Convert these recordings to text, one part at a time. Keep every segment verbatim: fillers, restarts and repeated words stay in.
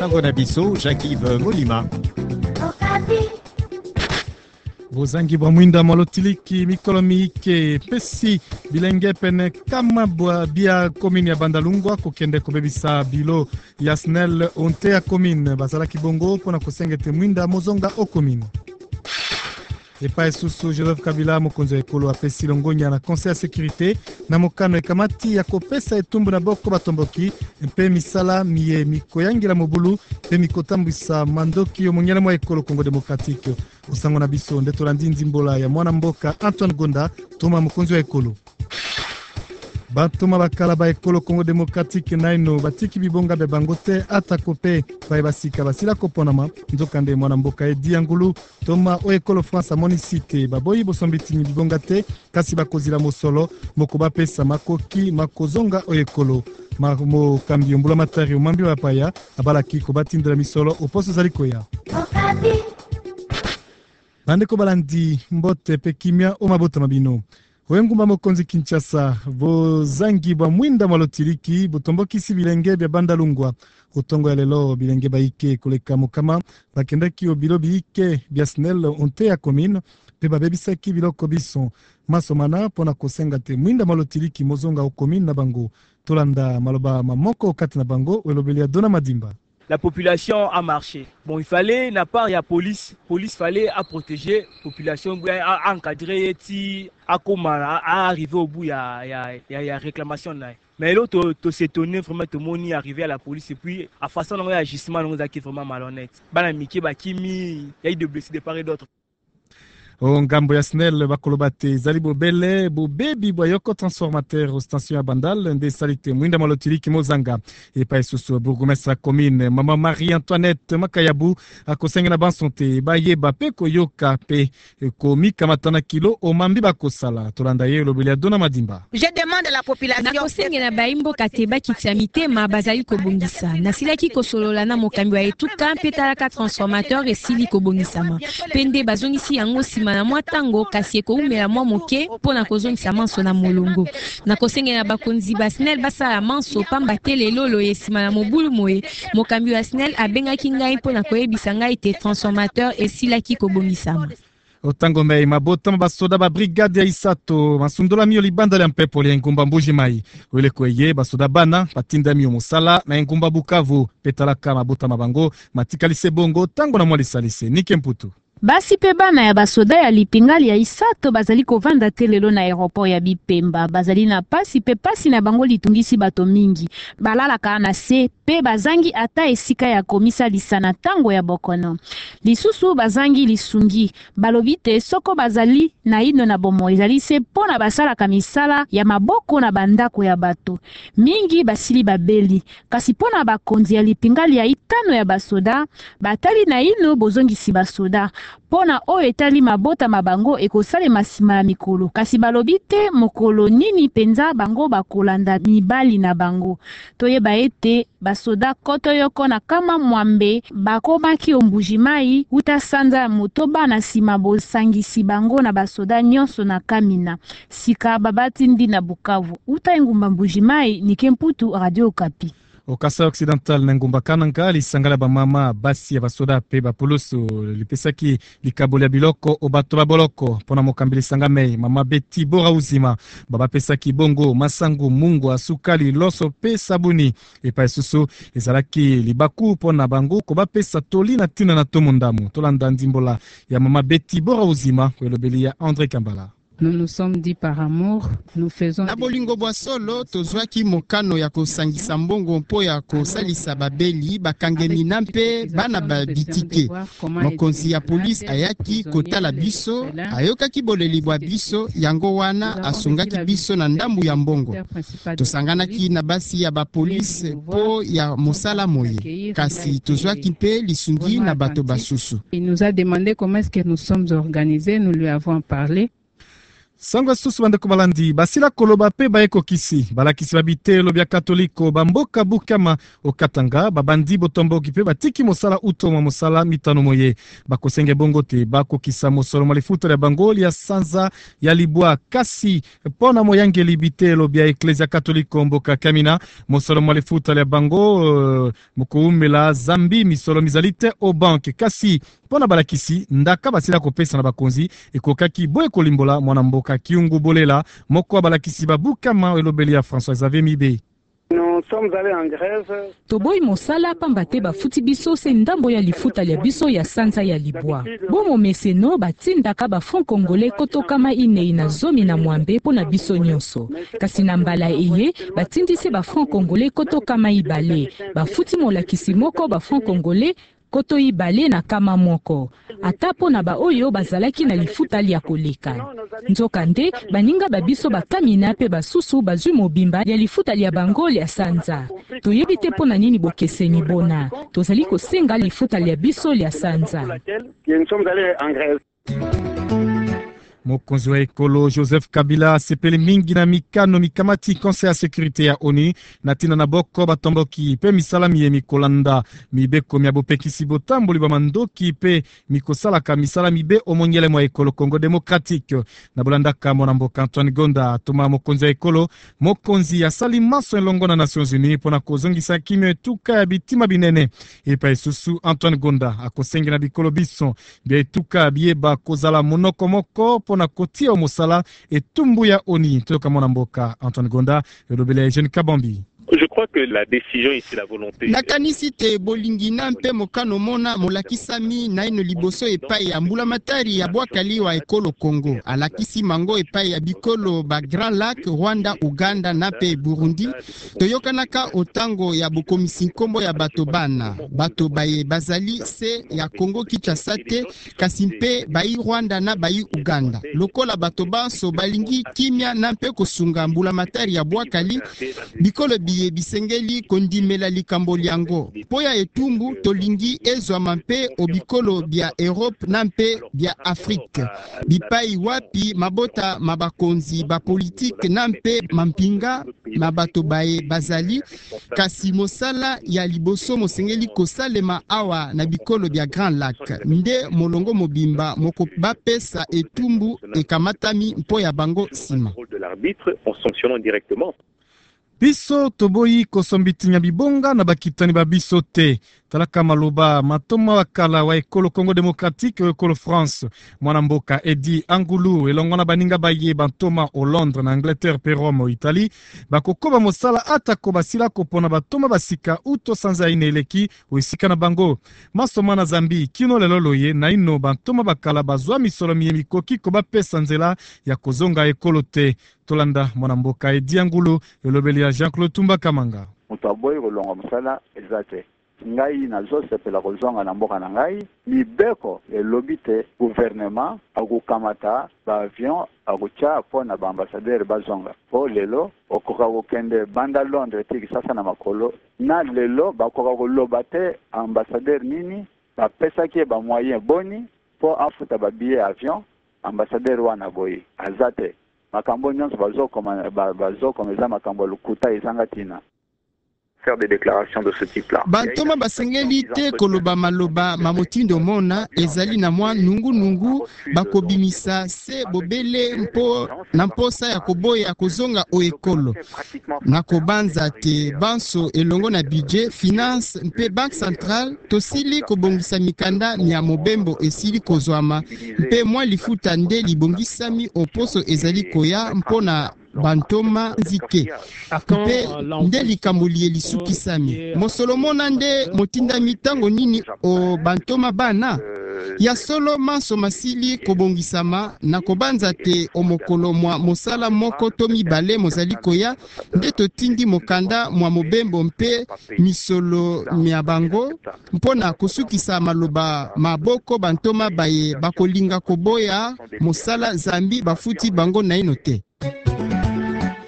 Sangona Biso, Jacques-Yves Molima. Bozangi bwa mwinda malotiliki mikolo miike pesi bilenge pene kama bwa bia komini ya Bandalungwa kokende kobebisa bilo ya S N E L onte ya komine basala kibongo pona kosengete mwinda mozonga o komine. Epa esusu Joseph Kabila mokonzi ekolo apesi longonya na conseil ya sécurité na mokano ekamati ya kopesa etumbu na boko batomboki mpe misala miye mikoyangila mobulu mpe mikotambwisa mandoki yo monyala mwa ekolo Congo démocratique osango na biso nde tolandi nzimbola ya mwana mboka Antoine Gonda toma mokonzi wa ekolo. Batoma bakala ba ekolo Congo démocratique naino batiki bibonga be bangote atakope baye basika basila koponama nzokande mwana mboka edi angulu toma o ekolo France monicité baboyi bosombitini bibonga te kasi bakozila mosolo moko bapesa makoki makozonga o ekolo mo kambi mbula matari omambi bapaya abalaki ko batindela misolo oposo zalikoya bandeko balandi mbote pe kimia o mabota mabino Wengumba mokonzi Kinshasa, bozangi bwa mwinda malotiliki, botombokisi bilenge bya Bandalungwa, utongo ya lelo bilenge baike koleka mokama, bakendaki o bilo biike bya S N E L onte ya komine, pe babebisaki biloko biso, masomana pona kosenga te mwinda malotiliki mozonga o komine na bango, tolanda maloba mamoko kati na bango, welobeli ya Dona Madimba. La population a marché. Bon, il fallait, n'a pas, il y a police. Police fallait à protéger la population, à encadrer, à comment, à arriver au bout, il y a, il y a, il y a réclamation là. Mais là, tu s'étonnes vraiment, tout le monde est arrivé à la police et puis, à façon de agissement, on a qui vraiment malhonnête. Banamiki, Bakimi, il y a eu des blessés de part et d'autre. Ngambo ya S N E L bakolobate zali bobele bobebi boyoko transformateur station ya Bandal nde salite mwinda malotiliki mozanga epa esusu bourgmestre commune Mama Marie Antoinette Makayabu akosengela bansonte bayeba pe koyoka pe komika matana kilo omambi bakosala tolanda ye lobeli ya Dona Madimba. Je demande à la population nakosengela baimbo kateba kitiamite ma bazali kobongisa nasilaki kosolola na mokambi wa etuka pe talaka transformateur esili kobongisama pende bazongisi yango sima na mwa tango kasi ekoumela mwa moke pona kozongisa manso na molongo na kosengela bakonzi ba S N E L basala manso pamba te lelo lo esima na mobulu moye mokambi wa S N E L abengaki ngai pona koyebisa ngai te transformateur esilaki kobongisama. Otango mei mabota basoda ba brigade ya Isato masundola mio libanda ya mpepo ya ngumba mbuji mai wele kweye basoda bana batinda mio musala na ngumba Bukavu petalaka mabota mabango matikalise bongo tango na mwali salise nike mputu. Basi pe bana ya basoda ya lipingali ya Isato bazali kovanda te lelo na aéroport ya Bipemba bazali na pasi pe pasi na bango litungisi bato mingi balalaka na se pe bazangi ata esika ya komisa lisana tango ya bokono lisusu bazangi lisungi balobi te soko bazali na ino na bomo ezali se pona basalaka misala ya maboko na bandako ya bato mingi basili babeli kasi pona bakonzi ya lipingali ya itano ya basoda batali na ino bozongisi basoda pona oyo etali mabota mabango ekosale masima ya mikolo kasi balobi te mokolo nini penza bango bakolanda mibali na bango toyeba ete basoda koto yoko na kama mwambe bakomaki ombujimai uta sanza ya motoba na sima bosangisi bango na basoda nyonso na Kamina sika babati ndi na Bukavu uta engumba mbujimai nikemputu Radio Okapi. Okasa occidental na ngumba kananga lisangala ba mama basi ya basoda pe bapoloso lipesaki likabolia biloko obato baboloko pona mokambili sangame mama Betty Bora uzima baba pesaki bongo masangu mungu asukali loso pe sabuni epa esusu ezalaki libaku pona bango ko bapesa toli na tina na tomundamu tolanda ndimbola ya mama Betty Bora uzima kwelobeli ya André Kambala. Nous nous sommes dit par amour, nous faisons... Na bolingo bwa solo, tozwaki mokano ya kosangisa mbongo mpo ya kosalisa babeli, bakangemi nampe, bana babitike. Mokonzi ya polisi ayaki kotala biso, ayokaki boleli bwa biso, yango wana asungaki biso na ndambu ya mbongo. Tosanganaki na basi ya bapolisi po ya mosala moye. Kasi tozwaki mpe lisungi na bato basusu. Il nous a demandé comment est-ce que nous sommes organisés, nous lui avons parlé. Sangwa susu bandeko balandi basila koloba pe baeko kisi balakisi babitelo bya katoliko bamboka bukama okatanga babandi botomboki pe batiki mosala utoma mosala mitano moye bakosenge bongo te bakokisa mosolo malifuta ya bango ya sanza ya libwa kasi pona moyangeli bitelo bya eklesia katoliko mboka kamina mosolo malifuta ya bango uh, mukuumela zambi misolo mizalite o banke kasi pona balakisi ndaka basila kopesa na bakonzi ekokaki boye kolimbola mwana mboka kiungu bolela moko balakisi babukama elobeli ya François Xavier Mibe. Toboyi mosala pamba te bafuti biso se ndambo ya lifuta ya biso ya sanza ya libwa. Bomo meseno batindaka ba franc congolais kotokama inei na zomi na mwambe pona biso nyonso. Kasi na mbala eye batindisi ba franc congolais kotokama ibale. Bafuti molakisi moko ba franc congolais koto ibale na kama moko. Atapo na ba oyo bazalaki na lifuta lia koleka. Nzoka nde baninga babiso bakamina pe basusu bazwi mobimba ya lifuta lia bango lia sanza. Toyebi te pona nini bokeseni bona. Tozali kosenga lifuta lia biso lia sanza. Mokonzi wa ekolo Joseph Kabila sepeli mingi na mikano mikamati conseil ya sécurité ya ONU na tina na boko batomboki pe misala miye mikolanda mibeko mya bopekisi botamboli ba mandoki pe mikosalaka misala mibe omonyele mwa ekolo Congo démocratique na bolanda kamo na mboka Antoine Gonda toma mokonzi wa ekolo mokonzi ya sali maso elongo na Nations Unies pona kozongisa kimyo etuka ya bitima binene epa esusu Antoine Gonda akosengi na bikolo biso bia etuka bieba kozala monoko moko na kotia mosala etumbu ya ONU toka mwana mboka Antoine Gonda elobele Jeune Kabambi. Je crois que la décision ici, la volonté... Nakanisi te bolingina mpe mokano mona molakisami na ino liboso epai ya mbula matari ya bwakali wa ekolo Congo. Alakisi mango epai ya bikolo ba Grand Lac, Rwanda, Uganda na pe Burundi. Toyokanaka otango ya bokomisi nkombo ya bato bana. Bato baye bazali se ya Congo Kinshasa te kasi mpe bayi Rwanda na bayi Uganda. Lokola bato banso balingi kimia na mpe kosunga mbula matari ya bwakali bikolo biye bisengeli kondimela likambo liango. Poya etumbu tolingi ezwama mpe obikolo bya Europe na mpe bya Afrique. Bipai wapi mabota mabakonzi ba politique na mpe mampinga mabato baye bazali kasi mosala ya liboso mosengeli kosalema awa na bikolo bya Grand Lac. Nde molongo mobimba moko bapesa etumbu ekamatami mpo ya bango sima. de l'arbitre en sanctionnant directement. Biso toboyi kosombitinya bibonga na bakitani ba biso te. Talaka maloba matoma wakala wa ekolo Congo démocratique wa ekolo France. Mwana mboka Edi Angulu elongona baninga baye bantoma au Londres na Angleterre pe Rome au Italie. Bakokoba mosala atako basila kopona batoma basika uto sanza ine eleki oisika na bango. Masoma na Zambi kino leloloye na ino bantoma bakala bazwa misolo miye mikoki koba pesa nzela ya kozonga ekolo te. Tolanda mwana mboka Edi Angulu elobeli ya Jean-Claude Tumba Kamanga. Mutaboyi kolonga musala ezate. Ngai nazo sepela kozonga na mboka na ngai mibeko elobi te gouvernement akokamata ba avion akocha pona ba ambassadeur bazonga po lelo okoka kokende banda Londres tiki sasa na makolo na lelo bakoka koloba te ambassadeur nini bapesaki ba moyen boni po afuta ba billet avion ambassadeur wana boyi azate makambo nyonso bazokoma bazokomeza makambo lukuta ezanga tina faire des déclarations de ce type-là. Bantoma basengeli te koloba maloba mamotindo mona ezali na mwa nungu nungu bakobimisa se bobele mpo na mposa ya koboya kozonga o ekolo. Na kobanza te banso elongo na budget finance mpe banque centrale tosili kobongisa mikanda ya mobembo esili kozwama mpe mwa lifuta nde libongisami oposo ezali koya mpona bantoma nzike mpe nde likambo liye lisukisami mosolo mona nde motinda mitango nini o bantoma bana ya solo manso masili kobongisama na kobanza te omokolo mwa mosala moko to mibale mozali koya nde totindi mokanda mwa mobembo mpe misolo mya bango mpona kosukisa maloba maboko bantoma baye bakolinga koboya mosala zambi bafuti bango na ino te.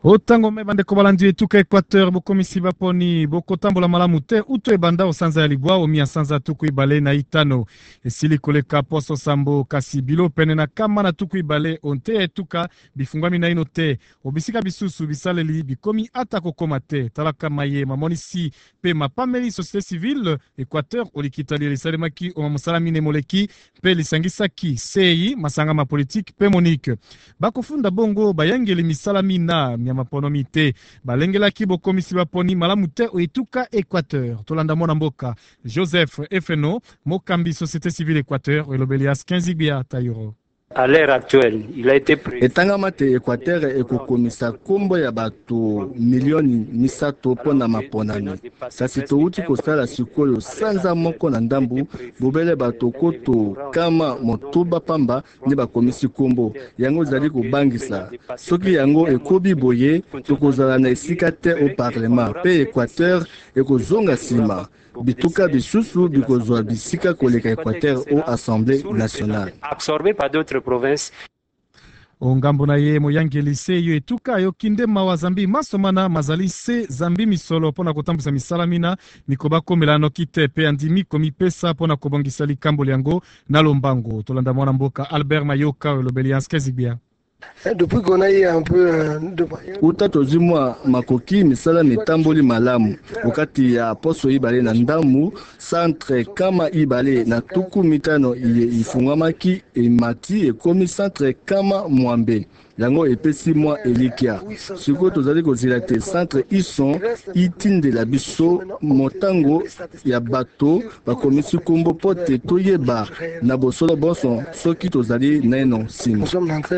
Otango me bande ko balandi etuka Equateur bokomisi baponi bokotambola malamu te uto ebanda osanza ya libwa omi sanza tuku ibale na itano esili koleka poso sambo kasi bilo pene na kama na tuku ibale onte etuka bifungwami na ino te obisika bisusu bisaleli bikomi ata kokoma te talaka maye mamonisi pe mapameli société civile Equateur olikitali lisalemaki o mamusalamine moleki pe lisangisaki sei masanga ma politique pe Monique bakofunda bongo bayangeli misalamina maponomi te balengelaki bokomisi baponi malamu te oituka Equateur tolanda mona mboka Joseph Efeno mokambi société civile Equateur elobelias quinze bia tayuro. À l'heure actuelle, il a été prévu. Etangama te Equateur ekokomisa kombo ya bato milioni misato pona maponani. Kasi touti kosala sikoyo sanza moko na ndambu bobele bato koto kama motuba pamba ni bakomisi kombo. Yango zali kobangisa. Soki yango ekobi boye tokozala na esika te au parlement. Pe Equateur ekozonga sima. Bituka bisusu bikozwa bisika koleka Equateur au Assemblée nationale. Absorbé par d'autres provinces. Ongambo na ye moyangeli se yo etuka yo kinde mawa zambi masomana mazali se zambi misolo pona kotambusa misalamina mikoba komela no kite pe andimi komi pesa pona kobongisa likambo liango na lombango tolanda mwana mboka Albert Mayoka lobelians kezibia. Depuis qu'on a eu un peu de uta tozimwa makoki misala mitamboli malamu wakati ya poso ibale na ndamu centre kama ibale na tuku mitano ifungwamaki emati ekomi centre kama mwambe yango epesi mwa elikia siko tozali kozila te centre ison itindela biso motango ya bato bakomisi kombo pote toyeba na bosolo bonso soki tozali naino sima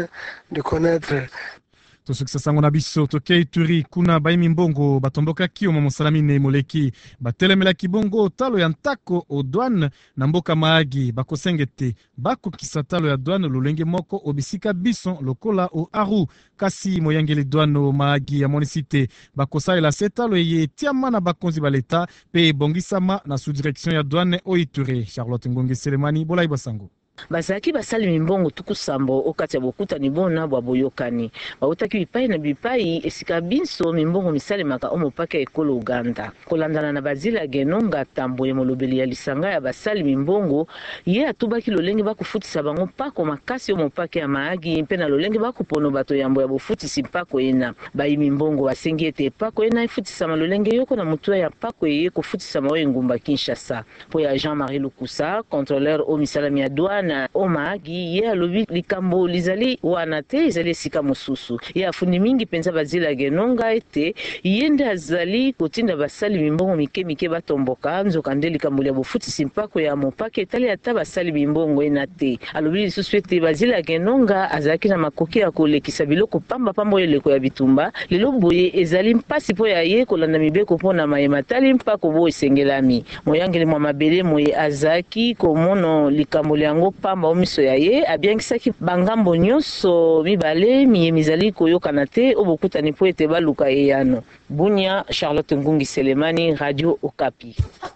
de connaître. Tosukisa sango na biso tokei turi kuna baimi mbongo batomboka kio mamusalamine moleki batelemela kibongo talo ya ntako o douane na mboka maagi bakosengete bako kisatalo ya douane lolenge moko obisika bison lokola o aru kasi moyangeli douane o maagi ya monisite bakosalela setalo ye tiama na bakonzi baleta pe bongisama na sous-direction ya douane o Ituri. Charlotte Ngonge Selemani bolai basango. Bazaki basali mimbongo tuku sambo okati ya bokuta ni bona bwa boyokani bautaki bipai na bipai esika binso mimbongo misale maka omo pake ekolo Uganda kolandana na bazila genonga tambo ya molobeli ya lisanga ya basali mimbongo ye atubaki lolenge bakufutisa bango pako makasi omo pake ya maagi mpe na lolenge bakupono bato yambo ya bofutisi pako ena bayi mimbongo basengi ete pako ena ifutisa malolenge yoko na mutua ya pako ye kufutisa mawe ngumba Kinshasa po ya Jean-Marie Lukusa contrôleur o misalami ya douane na omagi ye alobi likambo lizali wana te izali esika mosusu ye afundi mingi penza bazila genonga ete yende azali kotinda basali mimbongo mike mike batomboka nzoka nde likambo ya bofutisi mpako ya mopake etali ata basali mimbongo ena te alobi lisusu ete bazila genonga azalaki na makoki ya kolekisa biloko pamba pamba eleko ya bitumba lelo boye ezali mpasi po ya ye kolanda mibeko mpona mayema tali mpako bo esengelami moyangeli mwa mabele moye azaki komono likambo yango pamba omiso ya ye abiangisaki bangambo nyonso mibale miye mizali koyokana te obokutani po ete baluka eyano. Bunia, Charlotte Ngungi Selemani, Radio Okapi.